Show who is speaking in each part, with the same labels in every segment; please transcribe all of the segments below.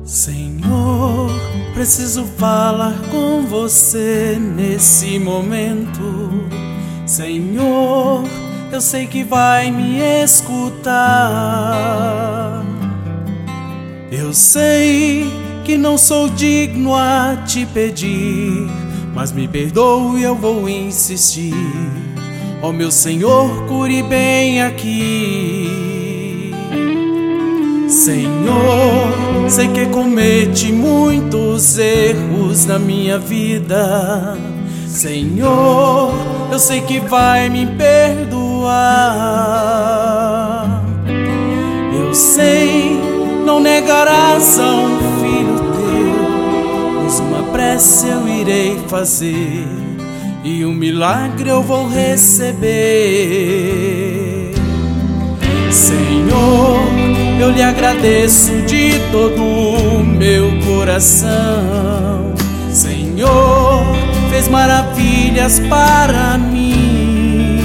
Speaker 1: Senhor, preciso falar com você nesse momento. Senhor, eu sei que vai me escutar. Eu sei que não sou digno a te pedir, mas me perdoe, eu vou insistir. Ó meu Senhor, cure bem aqui. Senhor, sei que cometi muitos erros na minha vida. Senhor, eu sei que vai me perdoar. Eu sei, não negarás a um filho teu, pois uma prece eu irei fazer e um milagre eu vou receber. Senhor, eu lhe agradeço de todo o meu coração. Senhor, fez maravilhas para mim.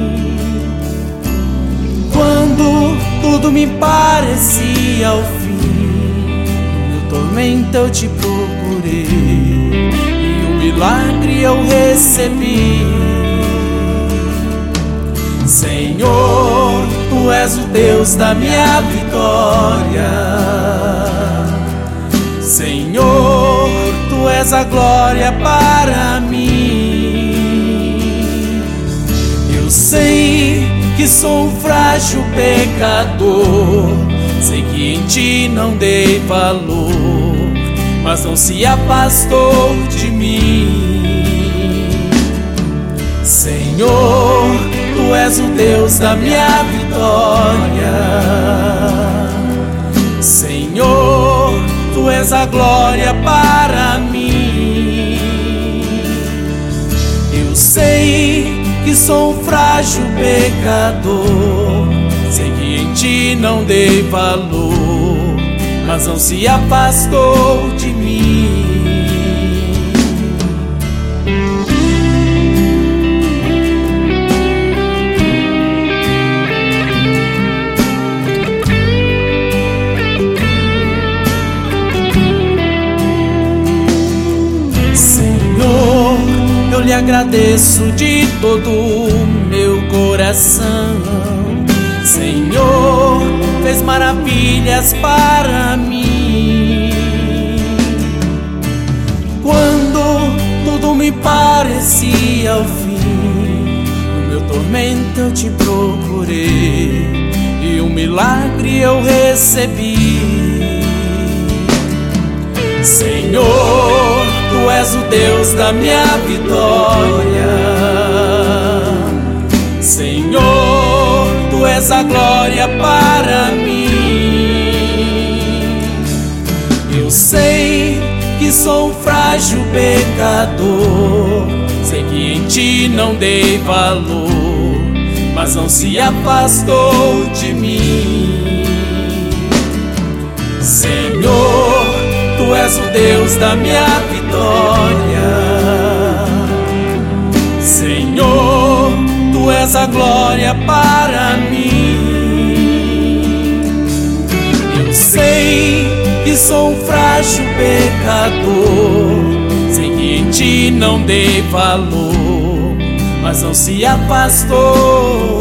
Speaker 1: Quando tudo me parecia o fim, no meu tormento eu te procurei e um milagre eu recebi. Senhor, Tu és o Deus da minha vitória. Senhor, Tu és a glória para mim. Eu sei que sou um frágil pecador, sei que em Ti não dei valor, mas não se afastou de mim. Senhor, Tu és o Deus da minha vitória. Senhor, Tu és a glória para mim. Eu sei que sou um frágil pecador, sei que em Ti não dei valor, mas não se afastou de mim. Eu lhe agradeço de todo o meu coração. Senhor, fez maravilhas para mim. Quando tudo me parecia o fim, no meu tormento eu te procurei e um milagre eu recebi. Senhor, Tu és o Deus da minha vitória. Senhor, Tu és a glória para mim. Eu sei que sou um frágil pecador, sei que em Ti não dei valor, mas não se afastou de mim. Senhor, Tu és o Deus da minha vitória. Senhor, Tu és a glória para mim. Eu sei que sou um frágil pecador, sei que em Ti não dei valor, mas não se afastou